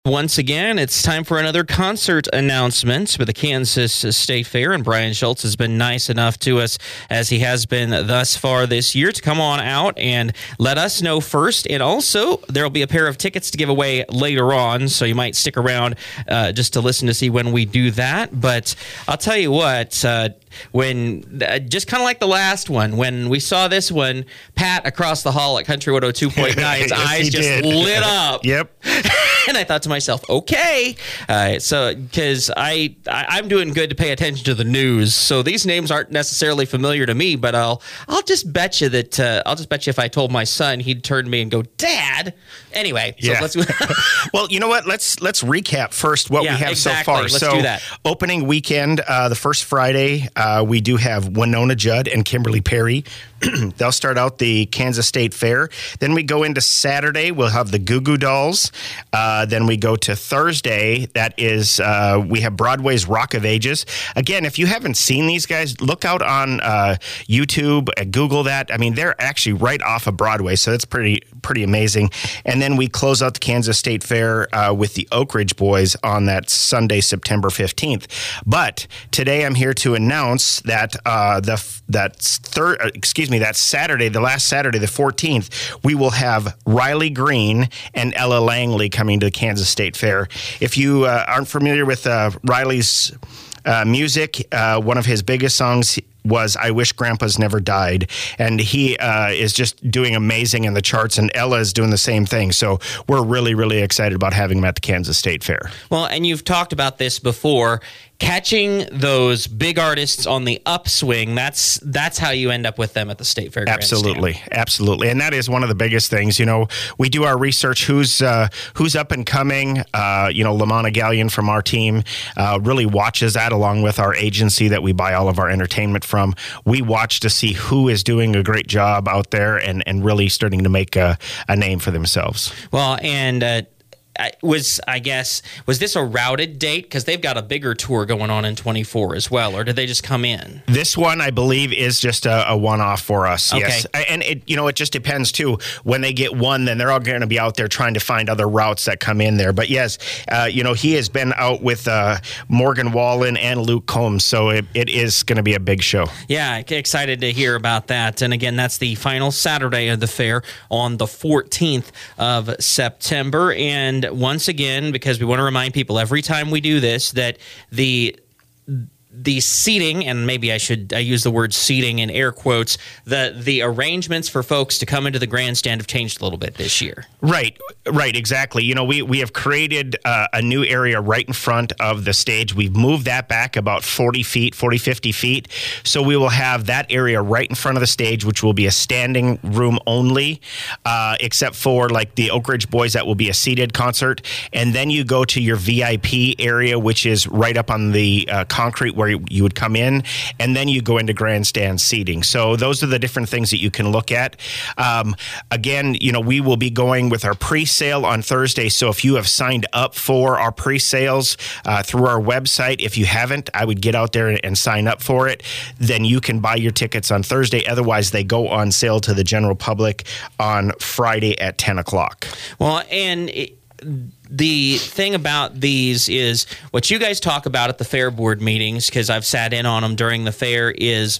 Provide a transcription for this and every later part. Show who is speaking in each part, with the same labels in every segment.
Speaker 1: Once again, it's time for another concert announcement with the Kansas State Fair, and Brian Schultz has been nice enough to us, as he has been thus far this year, to come on out and let us know first. And also, there will be a pair of tickets to give away later on, so you might stick around just to listen to see when we do that. But I'll tell you what, when just kind of like the last one, when we saw this one, Pat across the hall at Country 102.9's
Speaker 2: yes,
Speaker 1: eyes just lit up.
Speaker 2: Yep.
Speaker 1: And I thought to myself, okay, so because I'm doing good to pay attention to the news, so these names aren't necessarily familiar to me, but I'll just bet you that if I told my son, he'd turn to me and go, Dad. Anyway, so let's.
Speaker 2: Well, you know what? Let's recap first what we have so far.
Speaker 1: Let's do that.
Speaker 2: Opening weekend, the first Friday, we do have Winona Judd and Kimberly Perry. They'll start out the Kansas State Fair. Then we go into Saturday. We'll have the Goo Goo Dolls. Then we go to Thursday. That is, we have Broadway's Rock of Ages. Again, if you haven't seen these guys, look out on YouTube, Google that. I mean, they're actually right off of Broadway, so that's pretty amazing. And then we close out the Kansas State Fair with the Oak Ridge Boys on that Sunday, September 15th. But today I'm here to announce that that Saturday, the last Saturday, the 14th, we will have Riley Green and Ella Langley coming to the Kansas State Fair. If you aren't familiar with Riley's music, one of his biggest songs was I Wish Grandpa's Never Died, and he is just doing amazing in the charts, and Ella is doing the same thing. So we're really, really excited about having him at the Kansas State Fair.
Speaker 1: Well, and you've talked about this before. Catching those big artists on the upswing, that's how you end up with them at the State Fair
Speaker 2: Absolutely.
Speaker 1: Grandstand.
Speaker 2: Absolutely. And that is one of the biggest things. You know, we do our research, who's up and coming. Lamana Gallion from our team really watches that, along with our agency that we buy all of our entertainment from. We watch to see who is doing a great job out there and really starting to make a name for themselves.
Speaker 1: Well, and was this a routed date? Because they've got a bigger tour going on in 24 as well, or did they just come in?
Speaker 2: This one, I believe, is just a one-off for us.
Speaker 1: Okay.
Speaker 2: Yes, and it just depends too. When they get one, then they're all going to be out there trying to find other routes that come in there. But yes, he has been out with Morgan Wallen and Luke Combs, so it is going to be a big show.
Speaker 1: Yeah, excited to hear about that. And again, that's the final Saturday of the fair on the 14th of September. And once again, because we want to remind people every time we do this that the seating, and maybe I use the word seating in air quotes, the arrangements for folks to come into the grandstand have changed a little bit this year.
Speaker 2: Right, exactly. We have created a new area right in front of the stage. We've moved that back about 50 feet. So we will have that area right in front of the stage, which will be a standing room only, except for like the Oak Ridge Boys, that will be a seated concert. And then you go to your VIP area, which is right up on the concrete where you would come in, and then you go into grandstand seating. So those are the different things that you can look at. Again, we will be going with our pre-sale on Thursday. So if you have signed up for our pre-sales through our website, if you haven't, I would get out there and sign up for it. Then you can buy your tickets on Thursday. Otherwise, they go on sale to the general public on Friday at 10 o'clock.
Speaker 1: Well, and the thing about these is what you guys talk about at the fair board meetings, because I've sat in on them during the fair, is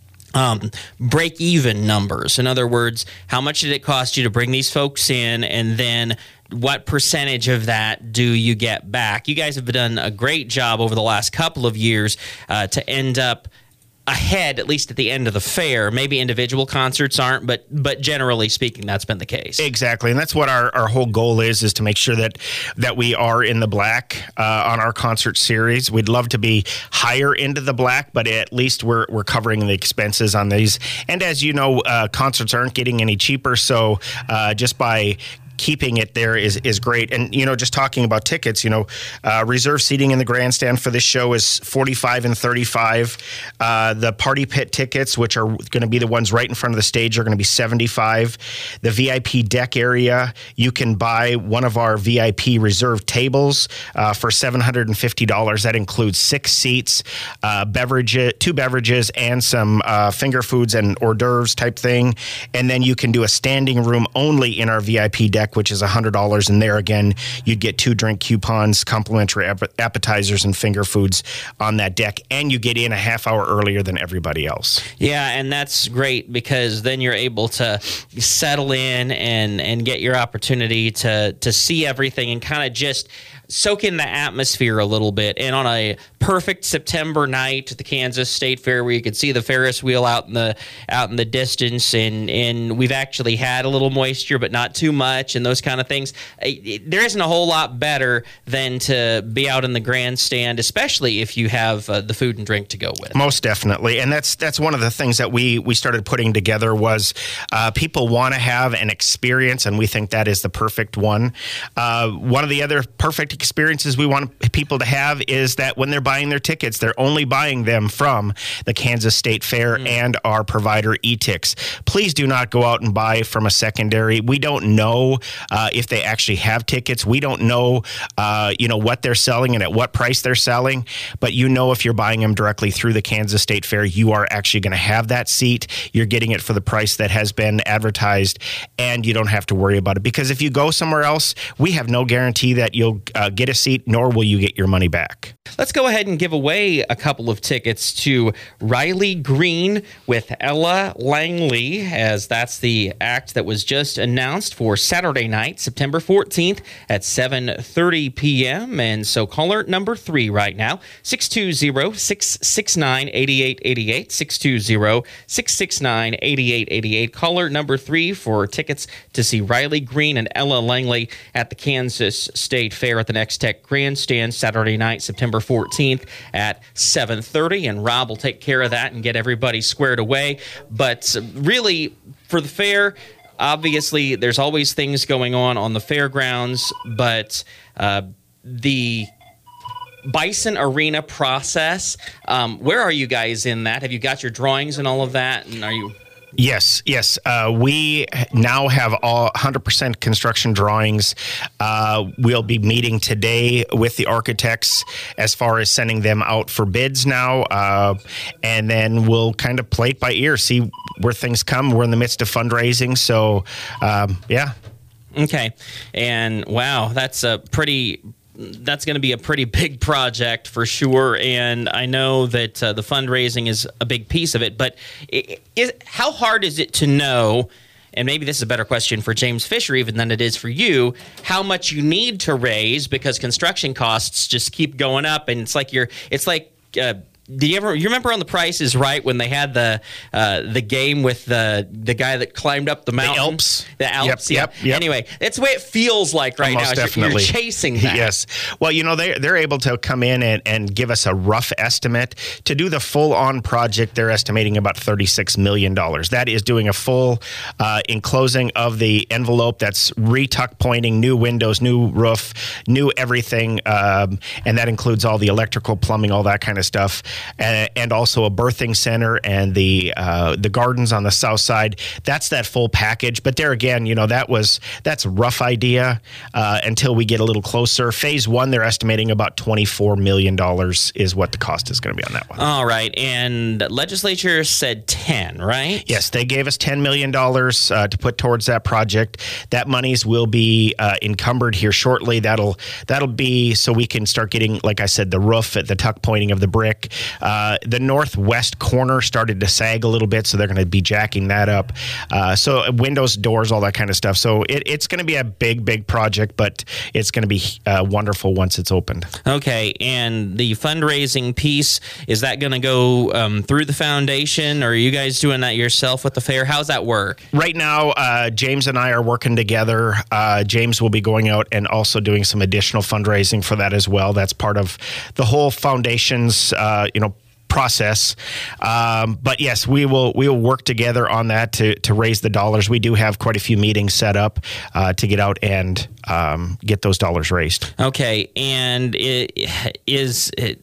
Speaker 1: break-even numbers. In other words, how much did it cost you to bring these folks in, and then what percentage of that do you get back? You guys have done a great job over the last couple of years to end up ahead, at least at the end of the fair. Maybe individual concerts aren't, but generally speaking, that's been the case.
Speaker 2: Exactly, and that's what our whole goal is to make sure that we are in the black on our concert series. We'd love to be higher into the black, but at least we're covering the expenses on these. And as you know, concerts aren't getting any cheaper, so just by keeping it there is great. And, just talking about tickets, reserve seating in the grandstand for this show is $45 and $35. The party pit tickets, which are going to be the ones right in front of the stage, are going to be $75. The VIP deck area, you can buy one of our VIP reserve tables for $750. That includes 6 seats, two beverages, and some finger foods and hors d'oeuvres type thing. And then you can do a standing room only in our VIP deck deck, which is $100. And there again, you'd get 2 drink coupons, complimentary appetizers, and finger foods on that deck. And you get in a half hour earlier than everybody else.
Speaker 1: Yeah, and that's great because then you're able to settle in and get your opportunity to see everything and kind of just soak in the atmosphere a little bit. And on a perfect September night at the Kansas State Fair, where you could see the Ferris wheel out in the distance, and we've actually had a little moisture, but not too much, and those kind of things. There isn't a whole lot better than to be out in the grandstand, especially if you have the food and drink to go with.
Speaker 2: Most definitely, and that's one of the things that we started putting together was people want to have an experience, and we think that is the perfect one. One of the other perfect experiences we want people to have is that when they're buying their tickets, they're only buying them from the Kansas State Fair and our provider eTix. Please do not go out and buy from a secondary. We don't know if they actually have tickets. We don't know what they're selling and at what price they're selling, but if you're buying them directly through the Kansas State Fair, you are actually going to have that seat. You're getting it for the price that has been advertised, and you don't have to worry about it, because if you go somewhere else, we have no guarantee that you'll get a seat, nor will you get your money back.
Speaker 1: Let's go ahead and give away a couple of tickets to Riley Green with Ella Langley, as that's the act that was just announced for Saturday night, September 14th at 7:30 p.m. And so caller number 3 right now, 620-669-8888, 620-669-8888. Caller number 3 for tickets to see Riley Green and Ella Langley at the Kansas State Fair at the Next Tech Grandstand Saturday night, September 14th at 7:30, and Rob will take care of that and get everybody squared away. But really, for the fair, obviously, there's always things going on the fairgrounds, but the Bison Arena process, where are you guys in that? Have you got your drawings and all of that, and are you...
Speaker 2: Yes. We now have all 100% construction drawings. We'll be meeting today with the architects as far as sending them out for bids now, and then we'll kind of play it by ear, see where things come. We're in the midst of fundraising, so yeah.
Speaker 1: Okay, and wow, that's going to be a pretty big project for sure, and I know that the fundraising is a big piece of it, but how hard is it to know, and maybe this is a better question for James Fisher even than it is for you, how much you need to raise, because construction costs just keep going up, and it's like do you remember on The Price is Right when they had the game with the guy that climbed up the mountain? The Alps.
Speaker 2: Yep.
Speaker 1: Anyway, that's the way it feels like right now.
Speaker 2: Definitely.
Speaker 1: You're chasing that.
Speaker 2: Yes. Well, they're able to come in and give us a rough estimate. To do the full-on project, they're estimating about $36 million. That is doing a full enclosing of the envelope. That's retuck pointing, new windows, new roof, new everything, and that includes all the electrical, plumbing, all that kind of stuff. And also a birthing center and the gardens on the south side. That's that full package. But there again, that's a rough idea until we get a little closer. Phase 1, they're estimating about $24 million is what the cost is going to be on that one.
Speaker 1: All right. And the legislature said 10, right?
Speaker 2: Yes, they gave us $10 million to put towards that project. That monies will be encumbered here shortly. That'll be so we can start getting, like I said, the roof at the tuck pointing of the brick. The northwest corner started to sag a little bit, so they're going to be jacking that up. So windows, doors, all that kind of stuff. So it's going to be a big project, but it's going to be wonderful once it's opened.
Speaker 1: Okay, and the fundraising piece, is that going to go through the foundation, or are you guys doing that yourself with the fair? How's that work?
Speaker 2: Right now, James and I are working together. James will be going out and also doing some additional fundraising for that as well. That's part of the whole foundation's process. But yes, we will work together on that to raise the dollars. We do have quite a few meetings set up to get out and get those dollars raised.
Speaker 1: Okay, and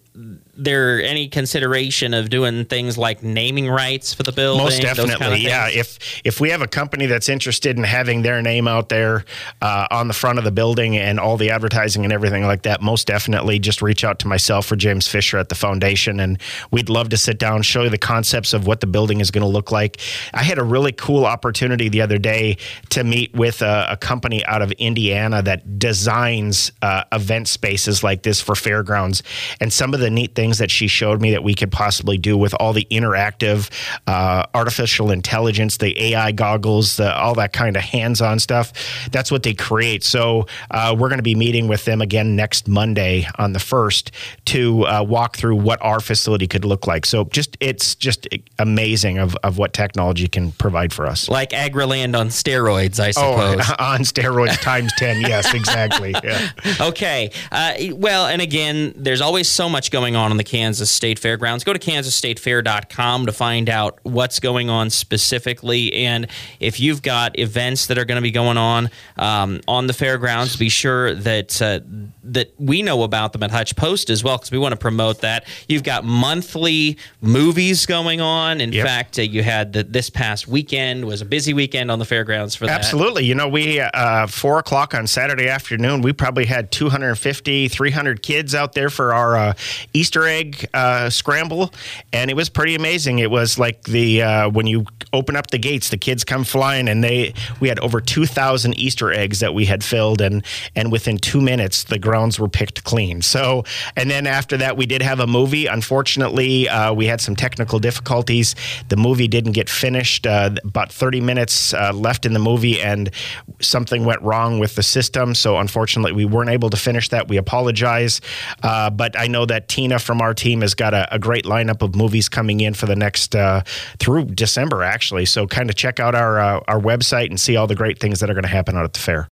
Speaker 1: there any consideration of doing things like naming rights for the building?
Speaker 2: Most definitely,
Speaker 1: kind of
Speaker 2: yeah. If we have a company that's interested in having their name out there on the front of the building and all the advertising and everything like that, most definitely just reach out to myself or James Fisher at the foundation, and we'd love to sit down, show you the concepts of what the building is going to look like. I had a really cool opportunity the other day to meet with a company out of Indiana that designs event spaces like this for fairgrounds, and some of the neat things that she showed me that we could possibly do with all the interactive artificial intelligence, the AI goggles, all that kind of hands-on stuff. That's what they create. So we're going to be meeting with them again next Monday on the 1st to walk through what our facility could look like. So it's just amazing of what technology can provide for us.
Speaker 1: Like Agriland on steroids, I suppose.
Speaker 2: Oh, on steroids times 10. Yes, exactly. Yeah.
Speaker 1: Okay. Well, and again, there's always so much going on the Kansas State Fairgrounds. Go to kansasstatefair.com to find out what's going on specifically. And if you've got events that are going to be going on the fairgrounds, be sure that that we know about them at Hutch Post as well, because we want to promote that. You've got monthly movies going on. In fact, you had this past weekend was a busy weekend on the fairgrounds for that.
Speaker 2: Absolutely. You know, we 4 o'clock on Saturday afternoon, we probably had 250, 300 kids out there for our Easter egg scramble, and it was pretty amazing. It was like when you open up the gates, the kids come flying, and we had over 2,000 Easter eggs that we had filled, and within 2 minutes the grounds were picked clean. So, and then after that we did have a movie. Unfortunately, we had some technical difficulties. The movie didn't get finished. About 30 minutes left in the movie, and something went wrong with the system. So unfortunately, we weren't able to finish that. We apologize, but I know that Tina from our team has got a great lineup of movies coming in for the next through December, actually. So kind of check out our website and see all the great things that are going to happen out at the fair.